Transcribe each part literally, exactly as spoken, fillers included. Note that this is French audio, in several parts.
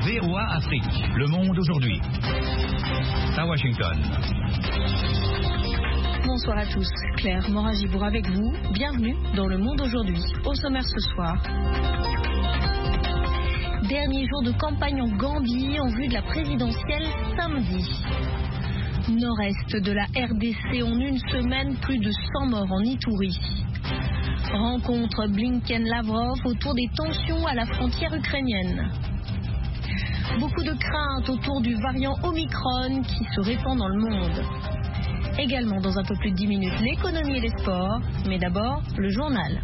V O A Afrique, Le Monde aujourd'hui. À Washington. Bonsoir à tous, Claire Moragibourg avec vous. Bienvenue dans Le Monde aujourd'hui. Au sommaire ce soir. Dernier jour de campagne en Gambie en vue de la présidentielle samedi. Nord-est de la R D C en une semaine, plus de cent morts en Ituri. Rencontre Blinken-Lavrov autour des tensions à la frontière ukrainienne. Beaucoup de craintes autour du variant Omicron qui se répand dans le monde. Également dans un peu plus de dix minutes, l'économie et les sports. Mais d'abord, le journal.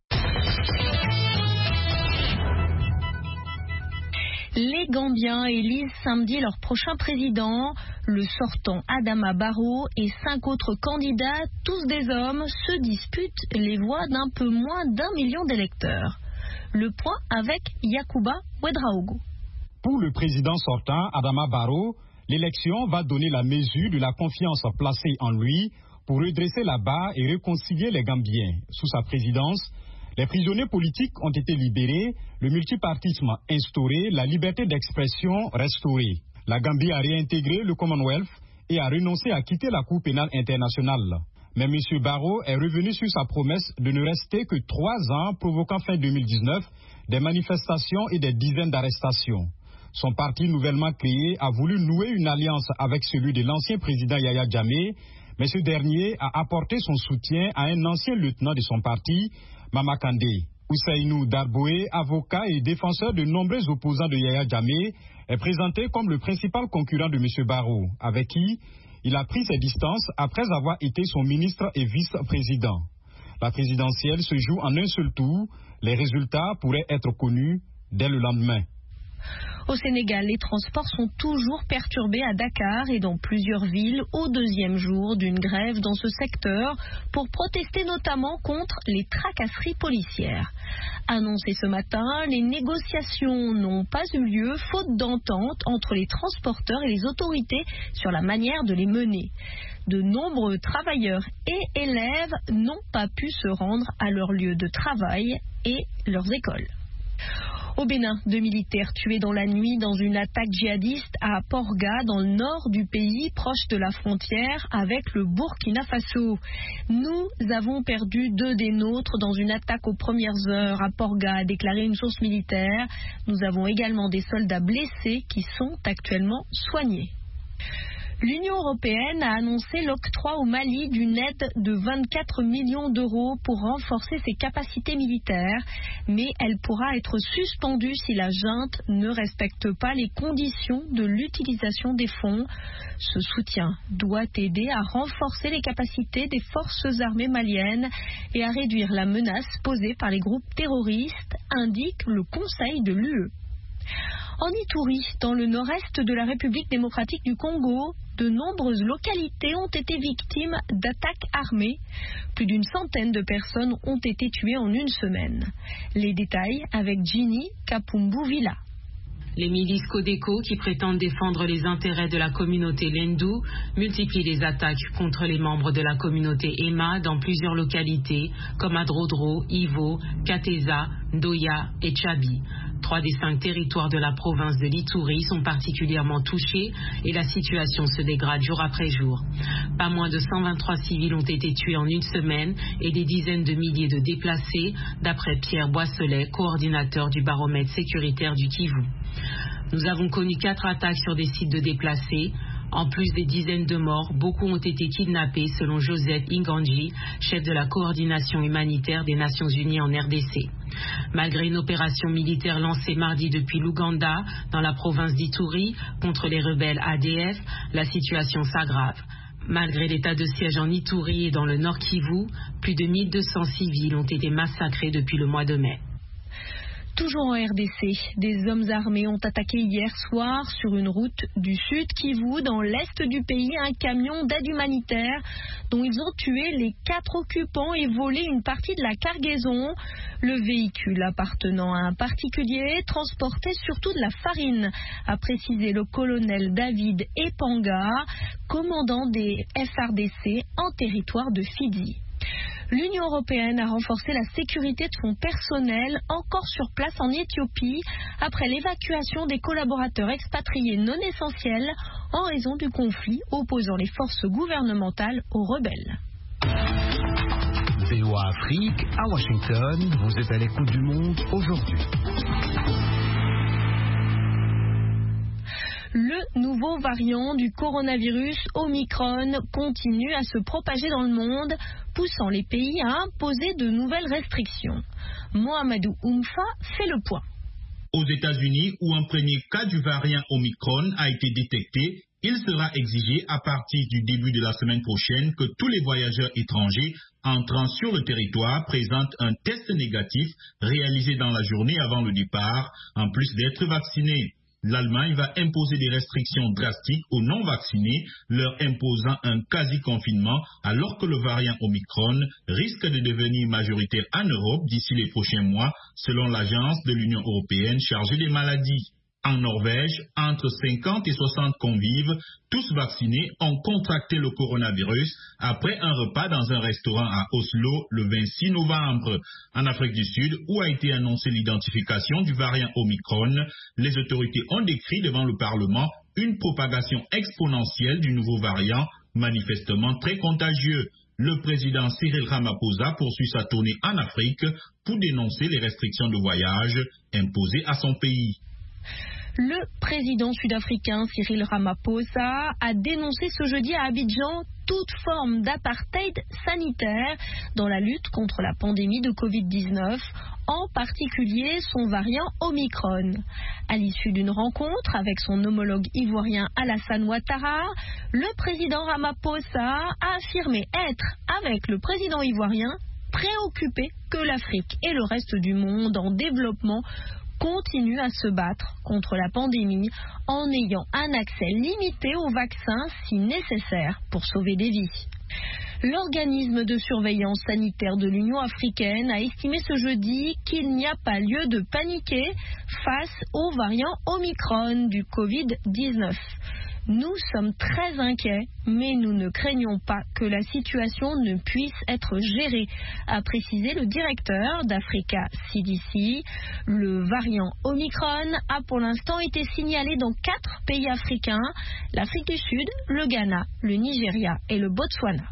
Les Gambiens élisent samedi leur prochain président. Le sortant Adama Barrow et cinq autres candidats, tous des hommes, se disputent les voix d'un peu moins d'un million d'électeurs. Le point avec Yacouba Ouedraogo. Pour le président sortant Adama Barrow, l'élection va donner la mesure de la confiance placée en lui pour redresser la barre et réconcilier les Gambiens. Sous sa présidence, les prisonniers politiques ont été libérés, le multipartisme instauré, la liberté d'expression restaurée. La Gambie a réintégré le Commonwealth et a renoncé à quitter la Cour pénale internationale. Mais M. Barrow est revenu sur sa promesse de ne rester que trois ans, provoquant fin deux mille dix-neuf des manifestations et des dizaines d'arrestations. Son parti nouvellement créé a voulu nouer une alliance avec celui de l'ancien président Yaya Jammeh, mais ce dernier a apporté son soutien à un ancien lieutenant de son parti, Mama Kandeh. Ousseinou Darboe, avocat et défenseur de nombreux opposants de Yaya Jammeh, est présenté comme le principal concurrent de M. Barrow, avec qui il a pris ses distances après avoir été son ministre et vice-président. La présidentielle se joue en un seul tour. Les résultats pourraient être connus dès le lendemain. Au Sénégal, les transports sont toujours perturbés à Dakar et dans plusieurs villes au deuxième jour d'une grève dans ce secteur pour protester notamment contre les tracasseries policières. Annoncé ce matin, les négociations n'ont pas eu lieu faute d'entente entre les transporteurs et les autorités sur la manière de les mener. De nombreux travailleurs et élèves n'ont pas pu se rendre à leur lieu de travail et leurs écoles. Au Bénin, deux militaires tués dans la nuit dans une attaque djihadiste à Porga, dans le nord du pays, proche de la frontière avec le Burkina Faso. Nous avons perdu deux des nôtres dans une attaque aux premières heures à Porga, a déclaré une source militaire. Nous avons également des soldats blessés qui sont actuellement soignés. L'Union européenne a annoncé l'octroi au Mali d'une aide de vingt-quatre millions d'euros pour renforcer ses capacités militaires, mais elle pourra être suspendue si la junte ne respecte pas les conditions de l'utilisation des fonds. Ce soutien doit aider à renforcer les capacités des forces armées maliennes et à réduire la menace posée par les groupes terroristes, indique le Conseil de l'U E. En Ituri, dans le nord-est de la République démocratique du Congo, de nombreuses localités ont été victimes d'attaques armées. Plus d'une centaine de personnes ont été tuées en une semaine. Les détails avec Ginny Kapumbu-Villa. Les milices Codeco, qui prétendent défendre les intérêts de la communauté Lendu, multiplient les attaques contre les membres de la communauté Ema dans plusieurs localités, comme Adrodro, Ivo, Kateza, Ndoya et Tchabi. Trois des cinq territoires de la province de l'Ituri sont particulièrement touchés et la situation se dégrade jour après jour. Pas moins de cent vingt-trois civils ont été tués en une semaine et des dizaines de milliers de déplacés, d'après Pierre Boisselet, coordinateur du baromètre sécuritaire du Kivu. Nous avons connu quatre attaques sur des sites de déplacés. En plus des dizaines de morts, beaucoup ont été kidnappés, selon Joseph Inganji, chef de la coordination humanitaire des Nations Unies en R D C. Malgré une opération militaire lancée mardi depuis l'Ouganda, dans la province d'Ituri, contre les rebelles A D F, la situation s'aggrave. Malgré l'état de siège en Ituri et dans le Nord Kivu, plus de mille deux cents civils ont été massacrés depuis le mois de mai. Toujours en R D C, des hommes armés ont attaqué hier soir sur une route du sud Kivu, dans l'est du pays, un camion d'aide humanitaire dont ils ont tué les quatre occupants et volé une partie de la cargaison. Le véhicule appartenant à un particulier transportait surtout de la farine, a précisé le colonel David Epanga, commandant des F R D C en territoire de Fidi. L'Union européenne a renforcé la sécurité de son personnel encore sur place en Éthiopie après l'évacuation des collaborateurs expatriés non essentiels en raison du conflit opposant les forces gouvernementales aux rebelles. V O A Afrique, à Washington, vous êtes à l'écoute du monde aujourd'hui. Le nouveau variant du coronavirus Omicron continue à se propager dans le monde, poussant les pays à imposer de nouvelles restrictions. Mohamedou Oumfa fait le point. Aux États-Unis, où un premier cas du variant Omicron a été détecté, il sera exigé à partir du début de la semaine prochaine que tous les voyageurs étrangers entrant sur le territoire présentent un test négatif réalisé dans la journée avant le départ, en plus d'être vaccinés. L'Allemagne va imposer des restrictions drastiques aux non-vaccinés, leur imposant un quasi-confinement, alors que le variant Omicron risque de devenir majoritaire en Europe d'ici les prochains mois, selon l'agence de l'Union européenne chargée des maladies. En Norvège, entre cinquante et soixante convives, tous vaccinés, ont contracté le coronavirus après un repas dans un restaurant à Oslo le vingt-six novembre. En Afrique du Sud, où a été annoncée l'identification du variant Omicron, les autorités ont décrit devant le Parlement une propagation exponentielle du nouveau variant, manifestement très contagieux. Le président Cyril Ramaphosa poursuit sa tournée en Afrique pour dénoncer les restrictions de voyage imposées à son pays. Le président sud-africain Cyril Ramaphosa a dénoncé ce jeudi à Abidjan toute forme d'apartheid sanitaire dans la lutte contre la pandémie de covid dix-neuf, en particulier son variant Omicron. À l'issue d'une rencontre avec son homologue ivoirien Alassane Ouattara, le président Ramaphosa a affirmé être, avec le président ivoirien, préoccupé que l'Afrique et le reste du monde en développement continue à se battre contre la pandémie en ayant un accès limité aux vaccins si nécessaire pour sauver des vies. L'organisme de surveillance sanitaire de l'Union africaine a estimé ce jeudi qu'il n'y a pas lieu de paniquer face au variant Omicron du covid dix-neuf. Nous sommes très inquiets, mais nous ne craignons pas que la situation ne puisse être gérée, a précisé le directeur d'Africa C D C. Le variant Omicron a pour l'instant été signalé dans quatre pays africains, l'Afrique du Sud, le Ghana, le Nigeria et le Botswana.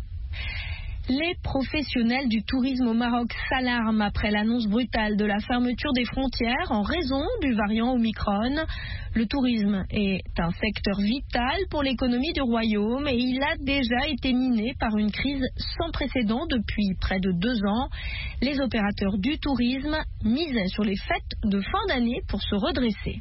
Les professionnels du tourisme au Maroc s'alarment après l'annonce brutale de la fermeture des frontières en raison du variant Omicron. Le tourisme est un secteur vital pour l'économie du royaume et il a déjà été miné par une crise sans précédent depuis près de deux ans. Les opérateurs du tourisme misaient sur les fêtes de fin d'année pour se redresser.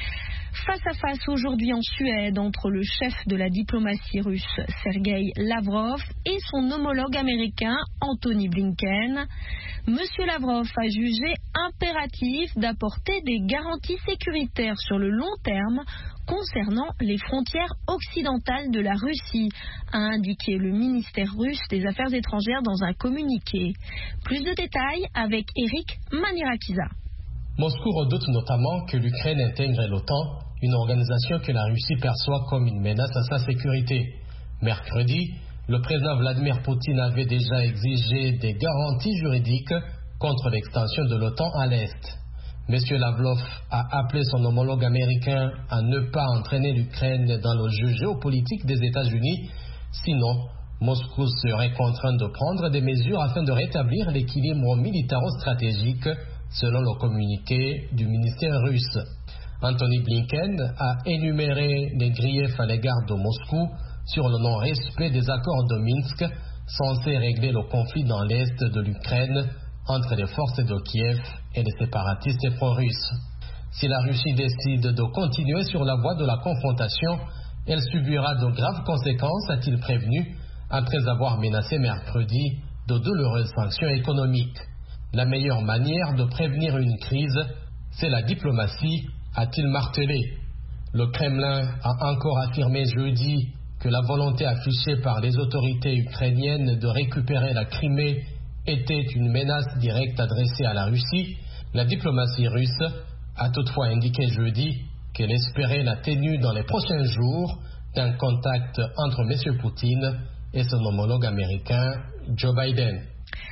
Face à face aujourd'hui en Suède entre le chef de la diplomatie russe Sergueï Lavrov et son homologue américain Antony Blinken, Monsieur Lavrov a jugé impératif d'apporter des garanties sécuritaires sur le long terme concernant les frontières occidentales de la Russie, a indiqué le ministère russe des Affaires étrangères dans un communiqué. Plus de détails avec Eric Manirakiza. Moscou redoute notamment que l'Ukraine intègre l'OTAN, une organisation que la Russie perçoit comme une menace à sa sécurité. Mercredi, le président Vladimir Poutine avait déjà exigé des garanties juridiques contre l'extension de l'OTAN à l'Est. M. Lavrov a appelé son homologue américain à ne pas entraîner l'Ukraine dans le jeu géopolitique des États-Unis, sinon Moscou serait contraint de prendre des mesures afin de rétablir l'équilibre militaro-stratégique, selon le communiqué du ministère russe. Anthony Blinken a énuméré les griefs à l'égard de Moscou sur le non-respect des accords de Minsk censés régler le conflit dans l'est de l'Ukraine entre les forces de Kiev et les séparatistes pro-russes. Si la Russie décide de continuer sur la voie de la confrontation, elle subira de graves conséquences, a-t-il prévenu, après avoir menacé mercredi de douloureuses sanctions économiques. La meilleure manière de prévenir une crise, c'est la diplomatie, a-t-il martelé. Le Kremlin a encore affirmé jeudi que la volonté affichée par les autorités ukrainiennes de récupérer la Crimée était une menace directe adressée à la Russie. La diplomatie russe a toutefois indiqué jeudi qu'elle espérait la tenue dans les prochains jours d'un contact entre M. Poutine et son homologue américain Joe Biden.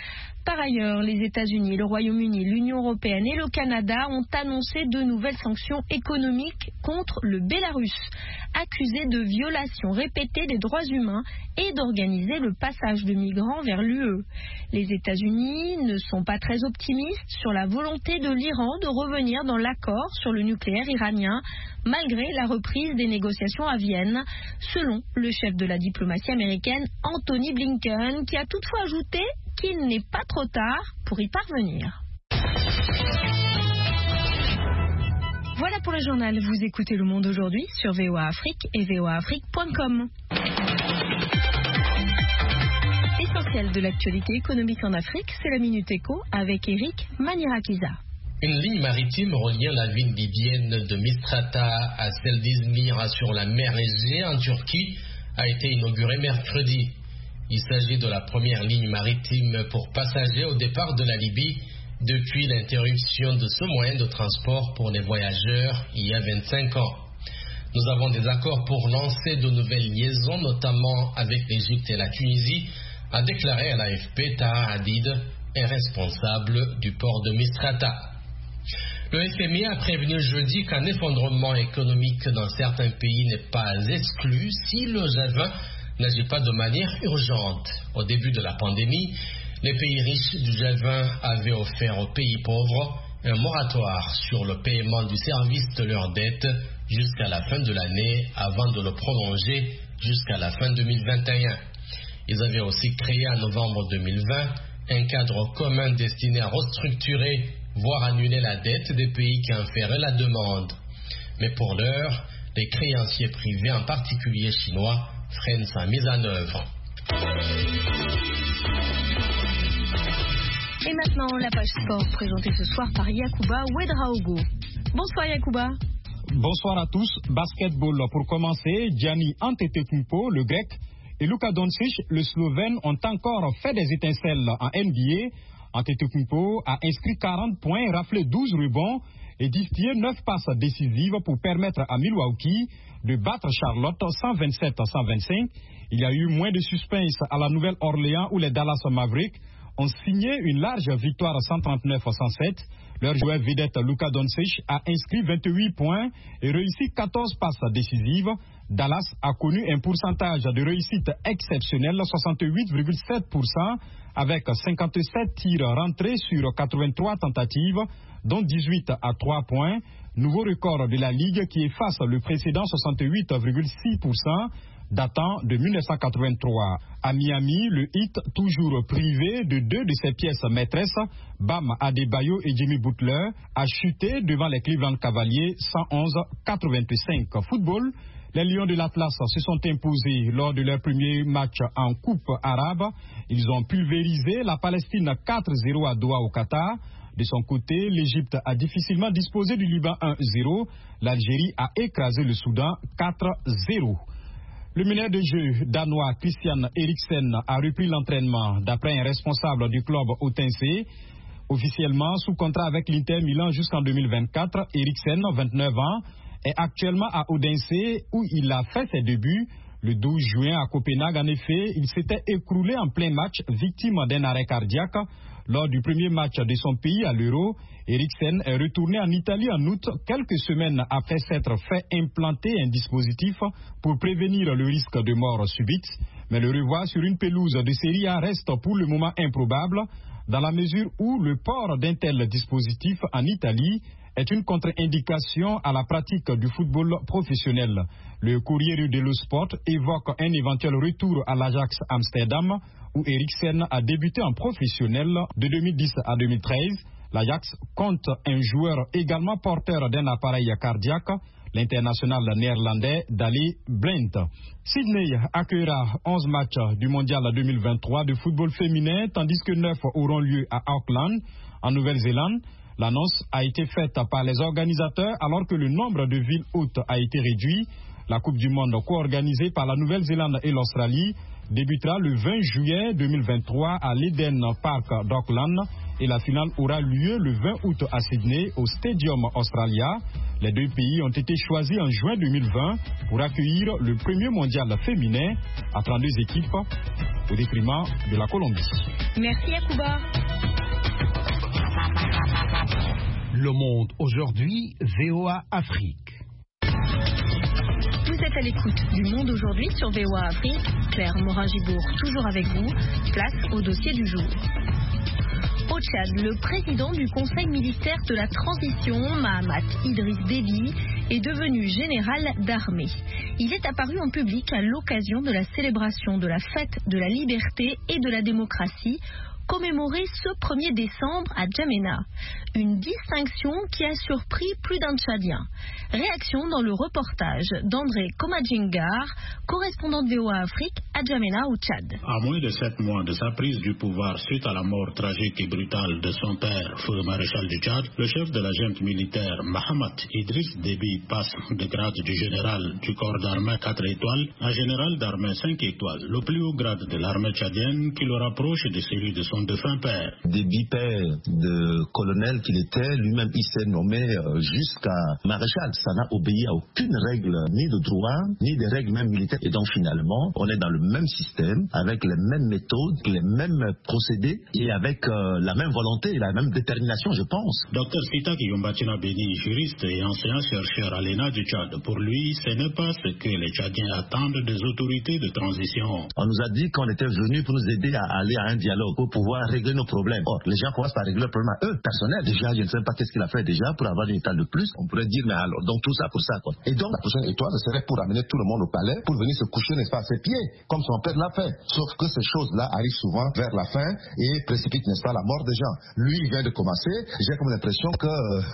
Par ailleurs, les États-Unis, le Royaume-Uni, l'Union européenne et le Canada ont annoncé de nouvelles sanctions économiques contre le Bélarus, accusé de violations répétées des droits humains et d'organiser le passage de migrants vers l'U E. Les États-Unis ne sont pas très optimistes sur la volonté de l'Iran de revenir dans l'accord sur le nucléaire iranien, malgré la reprise des négociations à Vienne, selon le chef de la diplomatie américaine Antony Blinken, qui a toutefois ajouté qu'il n'est pas trop tard pour y parvenir. Voilà pour le journal. Vous écoutez Le Monde aujourd'hui sur V O A Afrique et V O A Afrique point com. L'essentiel de l'actualité économique en Afrique, c'est la Minute Éco avec Eric Manirakiza. Une ligne maritime reliant la ville libyenne de Misrata à celle d'Izmir sur la mer Égée en Turquie a été inaugurée mercredi. Il s'agit de la première ligne maritime pour passagers au départ de la Libye depuis l'interruption de ce moyen de transport pour les voyageurs il y a vingt-cinq ans. Nous avons des accords pour lancer de nouvelles liaisons, notamment avec l'Égypte et la Tunisie, a déclaré à l'A F P Taha Hadid, un responsable du port de Misrata. Le F M I a prévenu jeudi qu'un effondrement économique dans certains pays n'est pas exclu si le G vingt n'agit pas de manière urgente. Au début de la pandémie, les pays riches du G vingt avaient offert aux pays pauvres un moratoire sur le paiement du service de leurs dettes jusqu'à la fin de l'année avant de le prolonger jusqu'à la fin deux mille vingt et un. Ils avaient aussi créé en novembre deux mille vingt un cadre commun destiné à restructurer, voire annuler la dette des pays qui en feraient la demande. Mais pour l'heure, les créanciers privés, en particulier chinois, freinent sa mise en œuvre. Et maintenant, la page sport présentée ce soir par Yacouba Ouedraogo. Bonsoir Yacouba. Bonsoir à tous. Basketball pour commencer. Giannis Antetokounmpo, le grec, et Luka Doncic, le slovène, ont encore fait des étincelles en N B A. Antetokounmpo a inscrit quarante points, raflé douze rebonds et distillé neuf passes décisives pour permettre à Milwaukee de battre Charlotte cent vingt-sept à cent vingt-cinq. Il y a eu moins de suspense à la Nouvelle-Orléans où les Dallas Mavericks ont signé une large victoire cent trente-neuf à cent sept. Leur joueur vedette Luka Doncic a inscrit vingt-huit points et réussi quatorze passes décisives. Dallas a connu un pourcentage de réussite exceptionnel, soixante-huit virgule sept pour cent, avec cinquante-sept tirs rentrés sur quatre-vingt-trois tentatives, dont dix-huit à trois points. Nouveau record de la Ligue qui efface le précédent soixante-huit virgule six pour cent datant de mille neuf cent quatre-vingt-trois. À Miami, le Heat, toujours privé de deux de ses pièces maîtresses, Bam Adebayo et Jimmy Butler, a chuté devant les Cleveland Cavaliers cent onze à quatre-vingt-cinq. Football, les Lions de l'Atlas se sont imposés lors de leur premier match en Coupe arabe. Ils ont pulvérisé la Palestine quatre zéro à Doha au Qatar. De son côté, l'Égypte a difficilement disposé du Liban un zéro. L'Algérie a écrasé le Soudan quatre zéro. Le meneur de jeu danois Christian Eriksen a repris l'entraînement d'après un responsable du club Odense. Officiellement sous contrat avec l'Inter Milan jusqu'en deux mille vingt-quatre, Eriksen, vingt-neuf ans, est actuellement à Odense où il a fait ses débuts. Le douze juin à Copenhague, en effet, il s'était écroulé en plein match, victime d'un arrêt cardiaque. Lors du premier match de son pays à l'Euro, Eriksen est retourné en Italie en août, quelques semaines après s'être fait implanter un dispositif pour prévenir le risque de mort subite. Mais le revoir sur une pelouse de Serie A reste pour le moment improbable, dans la mesure où le port d'un tel dispositif en Italie est une contre-indication à la pratique du football professionnel. Le Corriere dello Sport évoque un éventuel retour à l'Ajax Amsterdam, où Eriksen a débuté en professionnel de deux mille dix à deux mille treize. L'Ajax compte un joueur également porteur d'un appareil cardiaque, l'international néerlandais Daley Blind. Sydney accueillera onze matchs du mondial deux mille vingt-trois de football féminin, tandis que neuf auront lieu à Auckland, en Nouvelle-Zélande. L'annonce a été faite par les organisateurs alors que le nombre de villes hôtes a été réduit. La Coupe du Monde co-organisée par la Nouvelle-Zélande et l'Australie débutera le vingt juillet deux mille vingt-trois à l'Eden Park d'Auckland et la finale aura lieu le vingt août à Sydney au Stadium Australia. Les deux pays ont été choisis en juin deux mille vingt pour accueillir le premier mondial féminin à trente-deux équipes au détriment de la Colombie. Merci Yacouba. Le Monde aujourd'hui, V O A Afrique. Vous êtes à l'écoute du Monde aujourd'hui sur V O A Afrique. Claire Morin-Gibourg, toujours avec vous. Place au dossier du jour. Au Tchad, le président du Conseil militaire de la transition, Mahamat Idriss Déby, est devenu général d'armée. Il est apparu en public à l'occasion de la célébration de la fête de la liberté et de la démocratie, commémorée ce premier décembre à Djamena. Une distinction qui a surpris plus d'un Tchadien. Réaction dans le reportage d'André Komadjingar, correspondant de V O A Afrique à Djamena au Tchad. À moins de sept mois de sa prise du pouvoir suite à la mort tragique et brutale de son père, feu maréchal du Tchad, le chef de la junte militaire Mahamat Idriss Déby passe de grade du général du corps d'armée quatre étoiles à général d'armée cinq étoiles, le plus haut grade de l'armée tchadienne qui le rapproche de celui de son défunt père. Déby, père de colonel qu'il était, lui-même il s'est nommé euh, jusqu'à maréchal. Ça n'a obéi à aucune règle, ni de droit, ni des règles même militaires. Et donc finalement, on est dans le même système, avec les mêmes méthodes, les mêmes procédés, et avec euh, la même volonté et la même détermination, je pense. Docteur Sitak Yombatina Beni, juriste et enseignant-chercheur à l'E N A du Tchad, pour lui, ce n'est pas ce que les Tchadiens attendent des autorités de transition. On nous a dit qu'on était venu pour nous aider à aller à un dialogue, pour pouvoir régler nos problèmes. Or, les gens commencent par régler leurs problèmes à eux, personnels. Déjà, je ne sais pas qu'est-ce qu'il a fait déjà pour avoir une étoile de plus. On pourrait dire, mais alors, donc tout ça pour ça, quoi. Et donc, la prochaine étoile, ce serait pour amener tout le monde au palais, pour venir se coucher, n'est-ce pas, à ses pieds, comme son père l'a fait. Sauf que ces choses-là arrivent souvent vers la fin et précipitent, n'est-ce pas, la mort des gens. Lui, il vient de commencer. J'ai comme l'impression que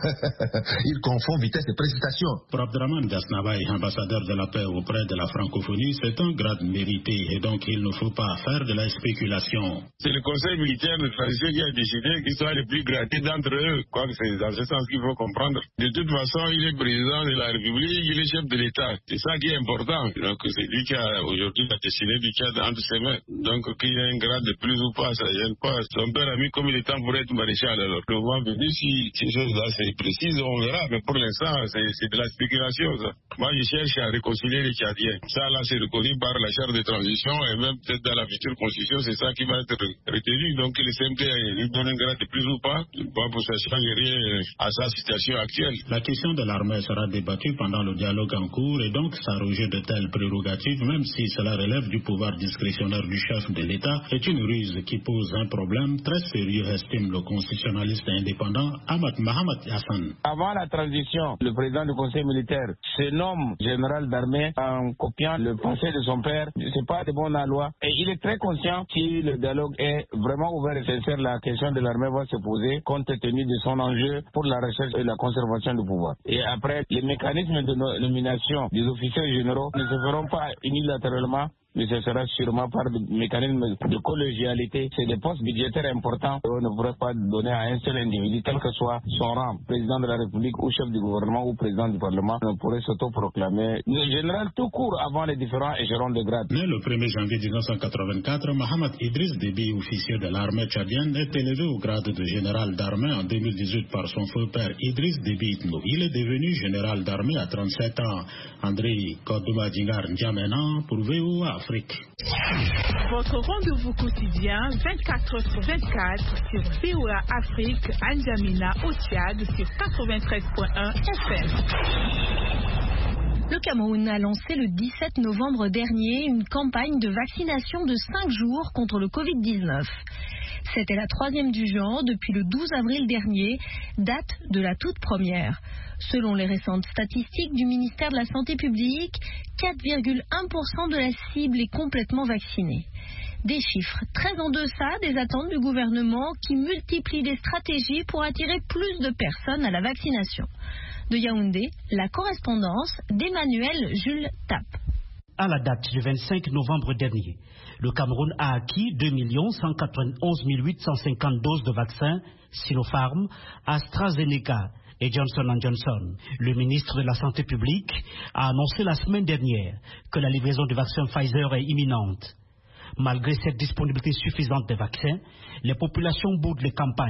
il confond vitesse et précipitation. Pour Abdraman Gasnabaye, ambassadeur de la paix auprès de la francophonie, c'est un grade mérité et donc il ne faut pas faire de la spéculation. C'est le conseil militaire de transition qui a décidé qu'ils soient les plus gradés d'entre eux. Quoi, c'est dans ce sens qu'il faut comprendre. De toute façon, il est président de la République, il est chef de l'État. C'est ça qui est important. Donc c'est lui qui a aujourd'hui la destinée du Tchad entre ses mains. Donc qu'il y ait un grade de plus ou pas, ça gêne pas. Son père a mis comme il est temps pour être maréchal. Alors le moment venu, si ces choses-là c'est précis, on verra. Mais pour l'instant, c'est de la spéculation. Ça. Moi, je cherche à réconcilier les Tchadiens. Ça, là, c'est reconnu par la charte de transition et même peut-être dans la future constitution, c'est ça qui va être retenu. Donc le C M T lui donne un grade de plus ou pas, pas pour ça change rien à sa situation actuelle. La question de l'armée sera débattue pendant le dialogue en cours et donc s'arroger de telles prérogatives, même si cela relève du pouvoir discrétionnaire du chef de l'État, est une ruse qui pose un problème très sérieux, estime le constitutionnaliste indépendant Ahmad Mahamat Hassan. Avant la transition, le président du conseil militaire se nomme général d'armée en copiant le passé de son père. C'est pas de bon à loi. Et il est très conscient si le dialogue est vraiment ouvert et sincère, la question de l'armée va se poser compte tenu de son enjeu pour la recherche et la conservation du pouvoir. Et après, les mécanismes de nomination des officiers généraux ne se feront pas unilatéralement, mais ce sera sûrement par des mécanismes de collégialité. C'est des postes budgétaires importants qu'on ne pourrait pas donner à un seul individu, quel que soit son rang, président de la République ou chef du gouvernement ou président du Parlement, on pourrait s'autoproclamer le général tout court avant les différents échelons de grade. Né le premier janvier mille neuf cent quatre-vingt-quatre, Mahamat Idriss Déby, officier de l'armée tchadienne, est élevé au grade de général d'armée en deux mille dix-huit par son feu père Idriss Déby Itno. Il est devenu général d'armée à trente-sept ans. André Komadjingar N'Djamena pour V O A Afrique. Votre rendez-vous quotidien vingt-quatre heures sur vingt-quatre sur V O A Afrique à N'Djamena au Tchad sur quatre-vingt-treize point un F M. Le Cameroun a lancé le dix-sept novembre dernier une campagne de vaccination de cinq jours contre le covid dix-neuf. C'était la troisième du genre depuis le douze avril dernier, date de la toute première. Selon les récentes statistiques du ministère de la Santé publique, quatre virgule un pour cent de la cible est complètement vaccinée. Des chiffres très en deçà des attentes du gouvernement qui multiplie des stratégies pour attirer plus de personnes à la vaccination. De Yaoundé, la correspondance d'Emmanuel Jules Tap. À la date du vingt-cinq novembre dernier, le Cameroun a acquis deux millions cent quatre-vingt-onze mille huit cent cinquante doses de vaccins Sinopharm, AstraZeneca et Johnson and Johnson. Le ministre de la Santé publique a annoncé la semaine dernière que la livraison du vaccin Pfizer est imminente. Malgré cette disponibilité suffisante des vaccins, les populations boudent les campagnes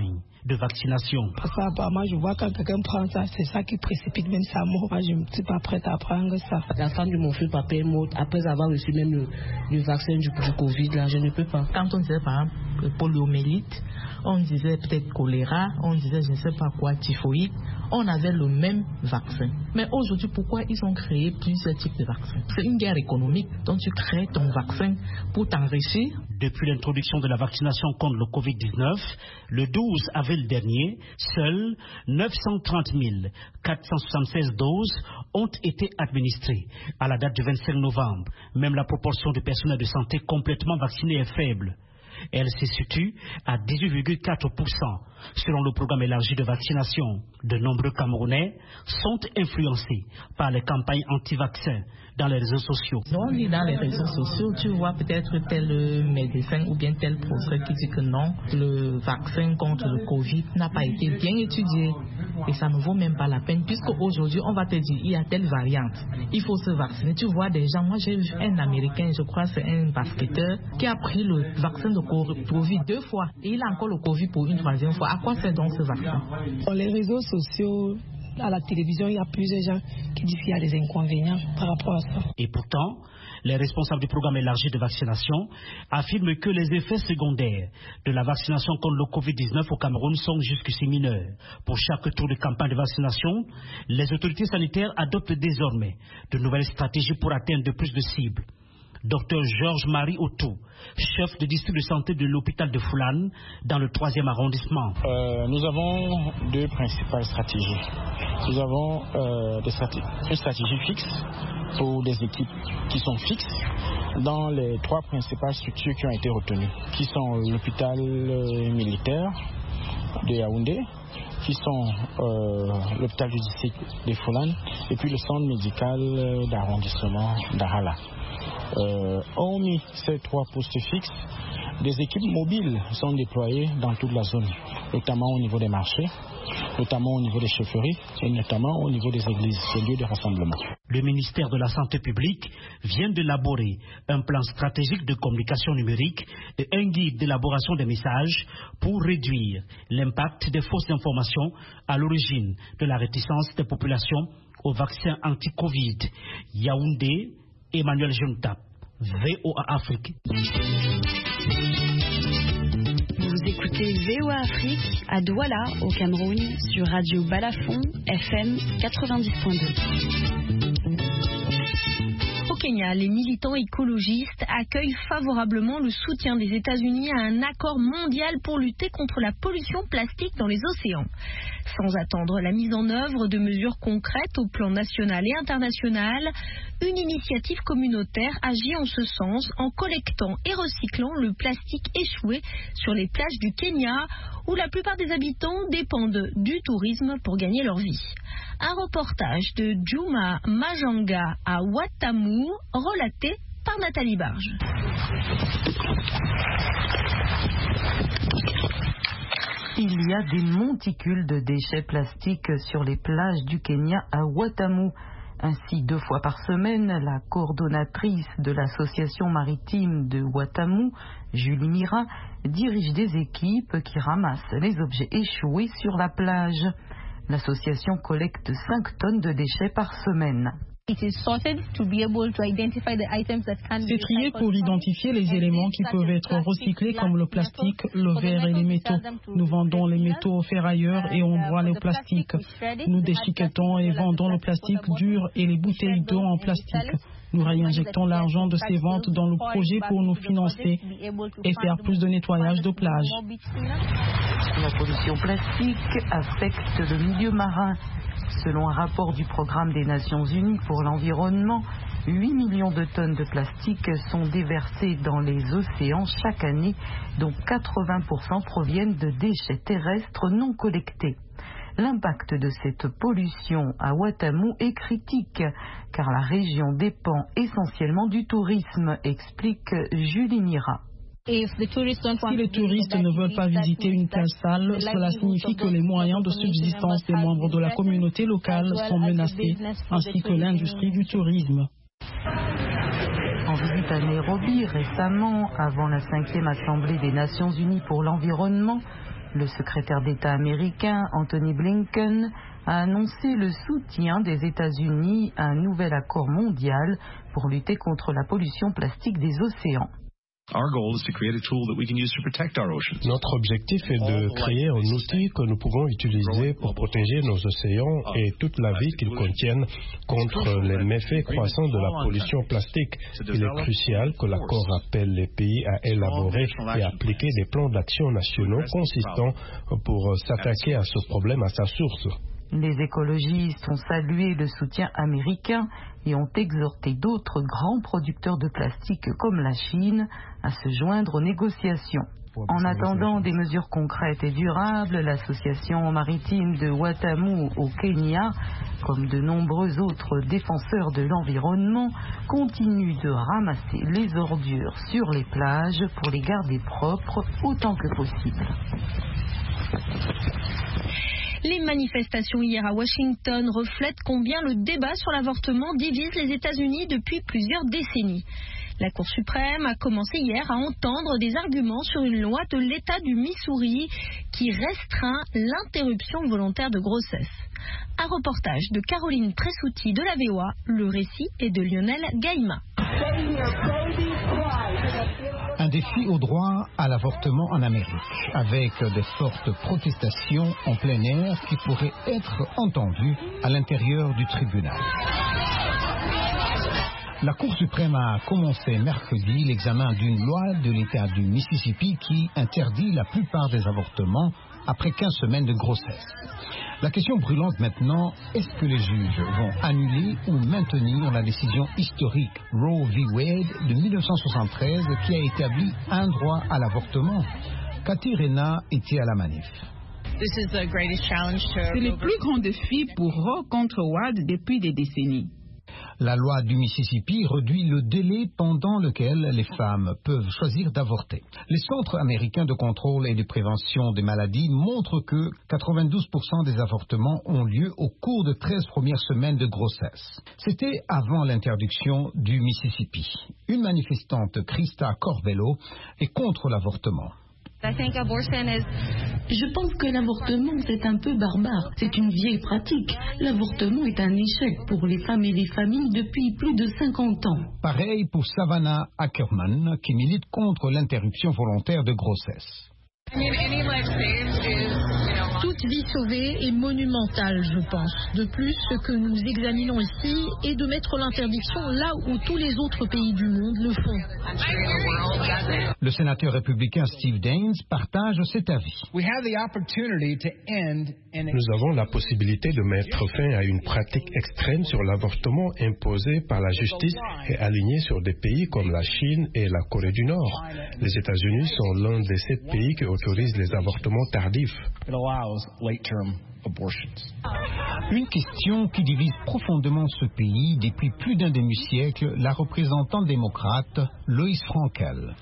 de vaccination. Parce qu'apparemment, je vois quand quelqu'un prend ça, c'est ça qui précipite même sa mort. Moi, je ne suis pas prête à prendre ça. La femme de mon fils papa est morte après avoir reçu même le, le vaccin du, du Covid. Là, je ne peux pas. Quand on disait par exemple poliomyélite, on disait peut-être choléra, on disait je ne sais pas quoi, typhoïde, on avait le même vaccin. Mais aujourd'hui, pourquoi ils ont créé plusieurs types de vaccins? C'est une guerre économique. Donc tu crées ton vaccin pour t'enrichir. Depuis l'introduction de la vaccination contre le covid dix-neuf, le douze avril dernier, seuls neuf cent trente mille quatre cent soixante-seize doses ont été administrées. À la date du vingt-cinq novembre, même la proportion de personnel de santé complètement vaccinés est faible. Elle se situe à dix-huit virgule quatre pour cent. Selon le programme élargi de vaccination, de nombreux Camerounais sont influencés par les campagnes anti-vaccins dans les réseaux sociaux. On lit dans les réseaux sociaux, tu vois peut-être tel médecin ou bien tel professeur qui dit que non, le vaccin contre le Covid n'a pas été bien étudié et ça ne vaut même pas la peine puisque aujourd'hui on va te dire il y a telle variante, il faut se vacciner. Tu vois des gens, moi j'ai vu un Américain, je crois c'est un basketteur qui a pris le vaccin de Covid deux fois et il a encore le Covid pour une troisième fois. À quoi c'est donc ce vaccin? Sur les réseaux sociaux, à la télévision, il y a plusieurs gens qui disent qu'il y a des inconvénients par rapport à ça. Et pourtant, les responsables du programme élargi de vaccination affirment que les effets secondaires de la vaccination contre le covid dix-neuf au Cameroun sont jusqu'ici mineurs. Pour chaque tour de campagne de vaccination, les autorités sanitaires adoptent désormais de nouvelles stratégies pour atteindre de plus de cibles. Docteur Georges-Marie Otto, chef de district de santé de l'hôpital de Foulane, dans le troisième arrondissement. Euh, nous avons deux principales stratégies. Nous avons euh, des stratégies, une stratégie fixe pour des équipes qui sont fixes dans les trois principales structures qui ont été retenues, qui sont l'hôpital militaire de Yaoundé, qui sont euh, l'hôpital du district de Foulane et puis le centre médical d'arrondissement d'Arala. Euh, hormis ces trois postes fixes, des équipes mobiles sont déployées dans toute la zone, notamment au niveau des marchés, notamment au niveau des chefferies et notamment au niveau des églises, des lieux de rassemblement. Le ministère de la Santé publique vient d'élaborer un plan stratégique de communication numérique et un guide d'élaboration des messages pour réduire l'impact des fausses informations à l'origine de la réticence des populations au vaccin anti-Covid. Yaoundé, Emmanuel Juntap, V O A Afrique. Vous écoutez V O A Afrique à Douala, au Cameroun, sur Radio Balafon, F M quatre-vingt-dix point deux. Au Kenya, les militants écologistes accueillent favorablement le soutien des États-Unis à un accord mondial pour lutter contre la pollution plastique dans les océans. Sans attendre la mise en œuvre de mesures concrètes au plan national et international, une initiative communautaire agit en ce sens en collectant et recyclant le plastique échoué sur les plages du Kenya où la plupart des habitants dépendent du tourisme pour gagner leur vie. Un reportage de Juma Majanga à Watamu, relaté par Nathalie Barge. Il y a des monticules de déchets plastiques sur les plages du Kenya à Watamu. Ainsi, deux fois par semaine, la coordonnatrice de l'association maritime de Watamu, Julie Mira, dirige des équipes qui ramassent les objets échoués sur la plage. L'association collecte cinq tonnes de déchets par semaine. C'est trié pour identifier les éléments qui peuvent être recyclés comme le plastique, le verre et les métaux. Nous vendons les métaux aux ferrailleurs et on broie le plastique. Nous déchiquetons et vendons le plastique dur et les bouteilles d'eau en plastique. Nous réinjectons l'argent de ces ventes dans le projet pour nous financer et faire plus de nettoyage de plage. La pollution plastique affecte le milieu marin. Selon un rapport du Programme des Nations Unies pour l'environnement, huit millions de tonnes de plastique sont déversées dans les océans chaque année, dont quatre-vingts pour cent proviennent de déchets terrestres non collectés. L'impact de cette pollution à Watamu est critique, car la région dépend essentiellement du tourisme, explique Julie Mira. Si les touristes ne veulent pas visiter une plage sale, cela signifie que les moyens de subsistance des membres de la communauté locale sont menacés, ainsi que l'industrie du tourisme. En visite à Nairobi récemment, avant la cinquième Assemblée des Nations Unies pour l'environnement, Le secrétaire d'État américain Anthony Blinken a annoncé le soutien des États-Unis à un nouvel accord mondial pour lutter contre la pollution plastique des océans. Notre objectif est de créer un outil que nous pouvons utiliser pour protéger nos océans et toute la vie qu'ils contiennent contre les méfaits croissants de la pollution plastique. Il est crucial que l'accord appelle les pays à élaborer et appliquer des plans d'action nationaux consistants pour s'attaquer à ce problème à sa source. Les écologistes ont salué le soutien américain et ont exhorté d'autres grands producteurs de plastique comme la Chine à se joindre aux négociations. En attendant des mesures concrètes et durables, l'association maritime de Watamu au Kenya, comme de nombreux autres défenseurs de l'environnement, continue de ramasser les ordures sur les plages pour les garder propres autant que possible. Les manifestations hier à Washington reflètent combien le débat sur l'avortement divise les États-Unis depuis plusieurs décennies. La Cour suprême a commencé hier à entendre des arguments sur une loi de l'État du Missouri qui restreint l'interruption volontaire de grossesse. Un reportage de Caroline Tressouti de la V O A, le récit est de Lionel Gaïma. Un défi au droit à l'avortement en Amérique, avec de fortes protestations en plein air qui pourraient être entendues à l'intérieur du tribunal. La Cour suprême a commencé mercredi l'examen d'une loi de l'État du Mississippi qui interdit la plupart des avortements après quinze semaines de grossesse. La question brûlante maintenant, est-ce que les juges vont annuler ou maintenir la décision historique Roe v. Wade de mille neuf cent soixante-treize qui a établi un droit à l'avortement? Cathy Rena était à la manif. C'est le plus grand défi pour Roe contre Wade depuis des décennies. La loi du Mississippi réduit le délai pendant lequel les femmes peuvent choisir d'avorter. Les centres américains de contrôle et de prévention des maladies montrent que quatre-vingt-douze pour cent des avortements ont lieu au cours de treize premières semaines de grossesse. C'était avant l'interdiction du Mississippi. Une manifestante, Krista Corbello, est contre l'avortement. Je pense que l'avortement, c'est un peu barbare. C'est une vieille pratique. L'avortement est un échec pour les femmes et les familles depuis plus de cinquante ans. Pareil pour Savannah Ackerman, qui milite contre l'interruption volontaire de grossesse. Toute vie sauvée est monumentale, je pense. De plus, ce que nous examinons ici est de mettre l'interdiction là où tous les autres pays du monde le font. Le sénateur républicain Steve Daines partage cet avis. Nous avons la possibilité de mettre fin à une pratique extrême sur l'avortement imposée par la justice et alignée sur des pays comme la Chine et la Corée du Nord. Les États-Unis sont l'un des sept pays qui autorisent les avortements tardifs. Une question qui divise profondément ce pays depuis plus d'un demi-siècle, la représentante démocrate Lois Frankel.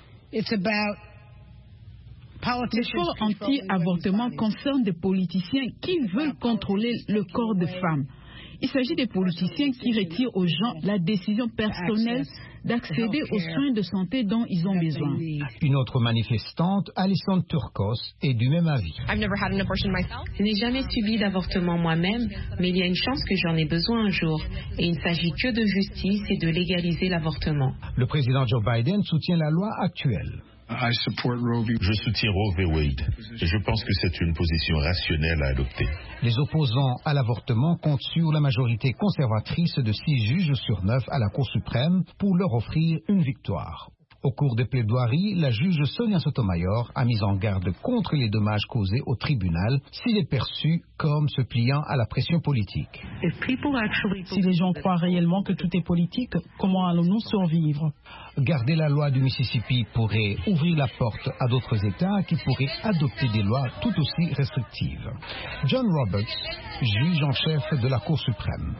Les choix anti-avortement concernent des politiciens qui veulent contrôler le corps des femmes. Il s'agit des politiciens qui retirent aux gens la décision personnelle d'accéder aux soins de santé dont ils ont besoin. Une autre manifestante, Alison Turcos, est du même avis. Je n'ai jamais subi d'avortement moi-même, mais il y a une chance que j'en ai besoin un jour. Et il ne s'agit que de justice et de légaliser l'avortement. Le président Joe Biden soutient la loi actuelle. Je soutiens Roe v. Wade. Je pense que c'est une position rationnelle à adopter. Les opposants à l'avortement comptent sur la majorité conservatrice de six juges sur neuf à la Cour suprême pour leur offrir une victoire. Au cours des plaidoiries, la juge Sonia Sotomayor a mis en garde contre les dommages causés au tribunal s'il est perçu comme se pliant à la pression politique. Si les gens croient réellement que tout est politique, comment allons-nous survivre? Garder la loi du Mississippi pourrait ouvrir la porte à d'autres États qui pourraient adopter des lois tout aussi restrictives. John Roberts, juge en chef de la Cour suprême.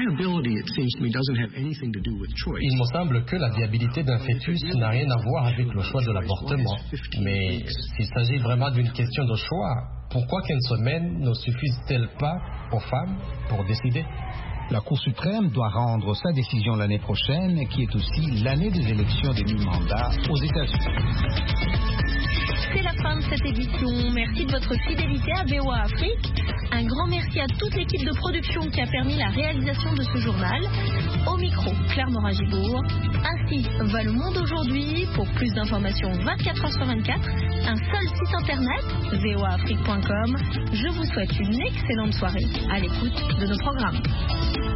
Il me semble que la viabilité d'un fœtus n'a rien à voir avec le choix de l'avortement. Mais s'il s'agit vraiment d'une question de choix, pourquoi quinze semaines ne suffisent-elles pas aux femmes pour décider? La Cour suprême doit rendre sa décision l'année prochaine, qui est aussi l'année des élections des mi-mandats aux États-Unis. C'est la fin de cette édition. Merci de votre fidélité à V O A Afrique. Un grand merci à toute l'équipe de production qui a permis la réalisation de ce journal. Au micro, Claire Morin-Gibourg. Ainsi va le monde aujourd'hui. Pour plus d'informations vingt-quatre heures sur vingt-quatre, un seul site internet, v o a afrique point com. Je vous souhaite une excellente soirée à l'écoute de nos programmes.